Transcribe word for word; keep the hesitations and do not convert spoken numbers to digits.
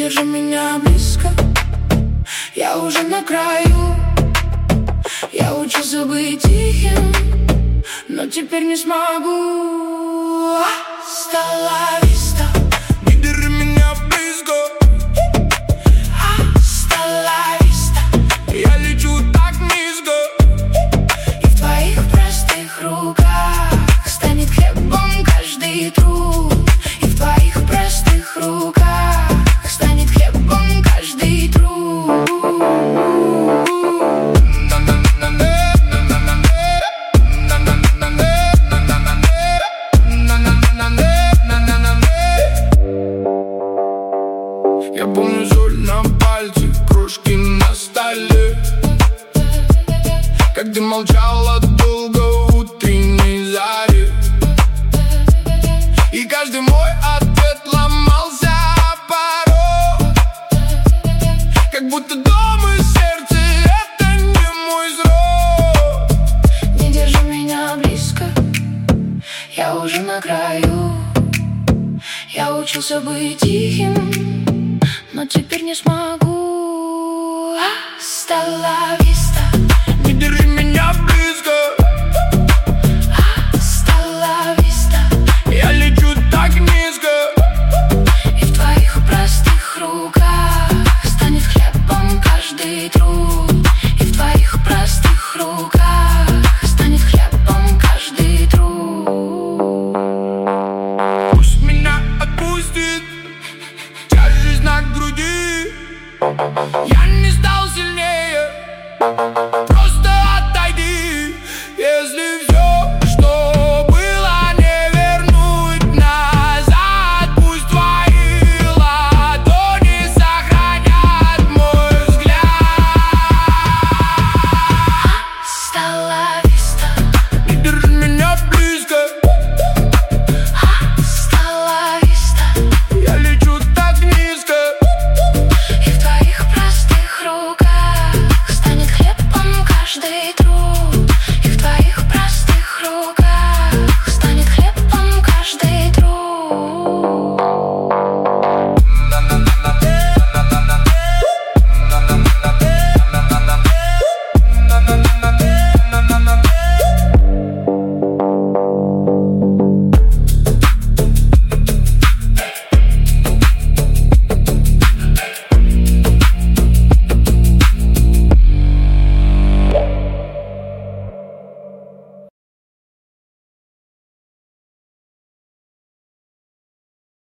держи меня близко, я уже на краю. Я учился быть тихим, но теперь не смогу. Hasta la vista. Не держи меня близко. Hasta la vista. Я лечу так низко, и в твоих простых руках станет хлебом каждый труд. И в твоих простых руках станет хлебом каждый труд. Я помню соль на пальце, крошки на столе, как ты молчала долго в утренней заре. И каждый мой ответ ломался о порог, как будто дом и сердце — это не мой срок. Не держи меня близко, я уже на краю. Я учился быть тихим, но теперь не смогу. Hasta la vista. Не держи меня близко. Hasta la vista. Я лечу так низко, и в твоих простых руках станет хлебом каждый труд. И в твоих простых руках станет хлебом каждый труд. пусть меня отпустит тяжесть на груди. Я не стал